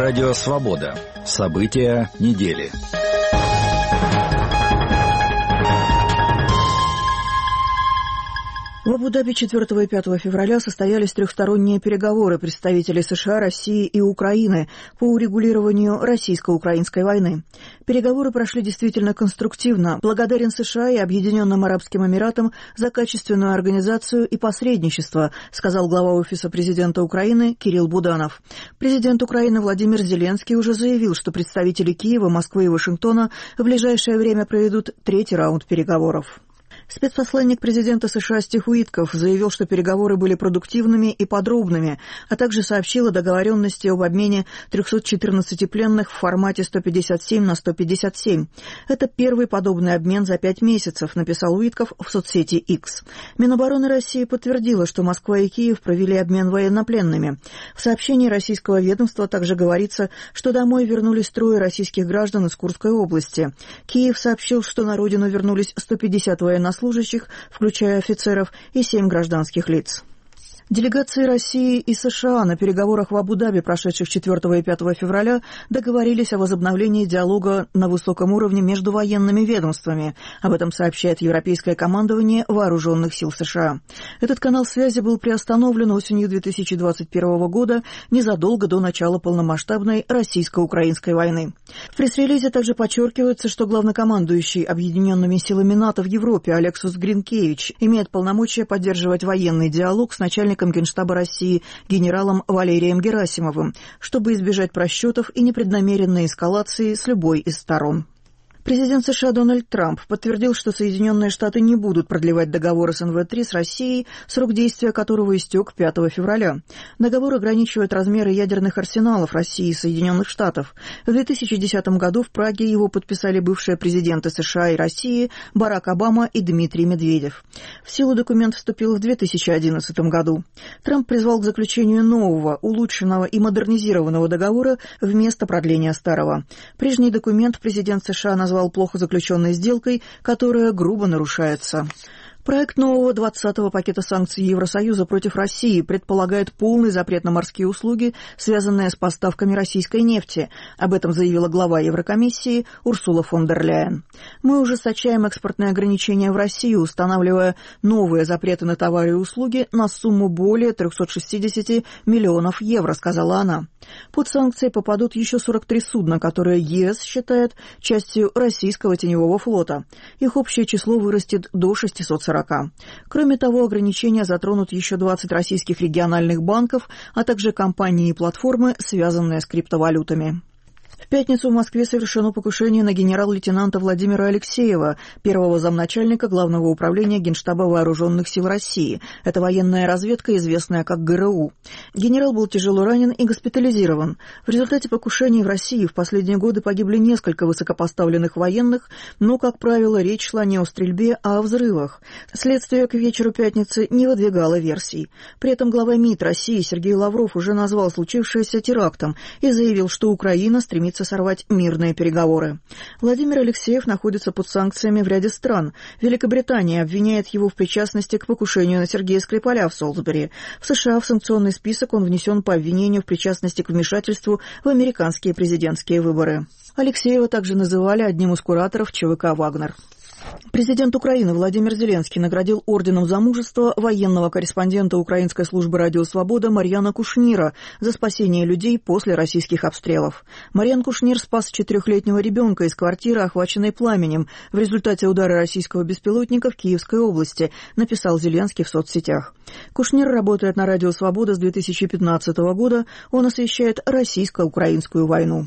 Радио «Свобода». События недели. В Абу-Даби 4 и 5 февраля состоялись трехсторонние переговоры представителей США, России и Украины по урегулированию российско-украинской войны. Переговоры прошли действительно конструктивно. Благодарен США и Объединенным Арабским Эмиратам за качественную организацию и посредничество, сказал глава Офиса президента Украины Кирилл Буданов. Президент Украины Владимир Зеленский уже заявил, что представители Киева, Москвы и Вашингтона в ближайшее время проведут третий раунд переговоров. Спецпосланник президента США Стив Уитков заявил, что переговоры были продуктивными и подробными, а также сообщил о договоренности об обмене 314 пленных в формате 157 на 157. Это первый подобный обмен за 5 месяцев, написал Уитков в соцсети X. Минобороны России подтвердила, что Москва и Киев провели обмен военнопленными. В сообщении российского ведомства также говорится, что домой вернулись 3 российских граждан из Курской области. Киев сообщил, что на родину вернулись 150 военнослужащих, включая офицеров, и 7 гражданских лиц. Делегации России и США на переговорах в Абу-Даби, прошедших 4 и 5 февраля, договорились о возобновлении диалога на высоком уровне между военными ведомствами. Об этом сообщает Европейское командование Вооруженных сил США. Этот канал связи был приостановлен осенью 2021 года, незадолго до начала полномасштабной российско-украинской войны. В пресс-релизе также подчеркивается, что главнокомандующий Объединенными силами НАТО в Европе Алексус Гринкевич имеет полномочия поддерживать военный диалог с начальником Генштаба России генералом Валерием Герасимовым, чтобы избежать просчетов и непреднамеренной эскалации с любой из сторон. Президент США Дональд Трамп подтвердил, что Соединенные Штаты не будут продлевать договор СНВ-3 с Россией, срок действия которого истек 5 февраля. Договор ограничивает размеры ядерных арсеналов России и Соединенных Штатов. В 2010 году в Праге его подписали бывшие президенты США и России Барак Обама и Дмитрий Медведев. В силу документ вступил в 2011 году. Трамп призвал к заключению нового, улучшенного и модернизированного договора вместо продления старого. Прежний документ президент США назвал плохо заключенной сделкой, которая грубо нарушается. Проект нового 20-го пакета санкций Евросоюза против России предполагает полный запрет на морские услуги, связанные с поставками российской нефти. Об этом заявила глава Еврокомиссии Урсула фон дер Ляйен. «Мы ужесточаем экспортные ограничения в Россию, устанавливая новые запреты на товары и услуги на сумму более 360 миллионов евро», сказала она. Под санкции попадут еще 43 судна, которые ЕС считает частью российского теневого флота. Их общее число вырастет до 640. Кроме того, ограничения затронут еще 20 российских региональных банков, а также компании и платформы, связанные с криптовалютами. В пятницу в Москве совершено покушение на генерал-лейтенанта Владимира Алексеева, первого замначальника Главного управления Генштаба Вооруженных сил России. Это военная разведка, известная как ГРУ. Генерал был тяжело ранен и госпитализирован. В результате покушений в России в последние годы погибли несколько высокопоставленных военных, но, как правило, речь шла не о стрельбе, а о взрывах. Следствие к вечеру пятницы не выдвигало версий. При этом глава МИД России Сергей Лавров уже назвал случившееся терактом и заявил, что Украина стремится сорвать мирные переговоры. Владимир Алексеев находится под санкциями в ряде стран. Великобритания обвиняет его в причастности к покушению на Сергея Скрипаля в Солсбери. В США в санкционный список он внесен по обвинению в причастности к вмешательству в американские президентские выборы. Алексеева также называли одним из кураторов ЧВК «Вагнер». Президент Украины Владимир Зеленский наградил орденом за мужество военного корреспондента Украинской службы «Радио Свобода» Марьяна Кушнира за спасение людей после российских обстрелов. Марьян Кушнир спас 4-летнего ребенка из квартиры, охваченной пламенем, в результате удара российского беспилотника в Киевской области, написал Зеленский в соцсетях. Кушнир работает на «Радио Свобода» с 2015 года, он освещает российско-украинскую войну.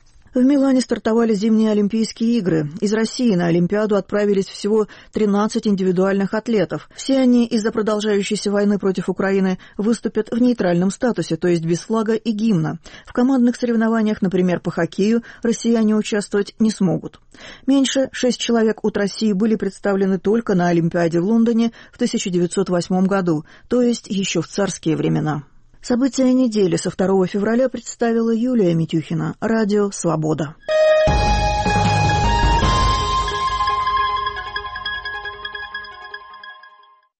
В Милане стартовали зимние Олимпийские игры. Из России на Олимпиаду отправились всего 13 индивидуальных атлетов. Все они из-за продолжающейся войны против Украины выступят в нейтральном статусе, то есть без флага и гимна. В командных соревнованиях, например, по хоккею, россияне участвовать не смогут. Меньше 6 человек от России были представлены только на Олимпиаде в Лондоне в 1908 году, то есть еще в царские времена. События недели со 2 февраля представила Юлия Митюхина. Радио «Свобода».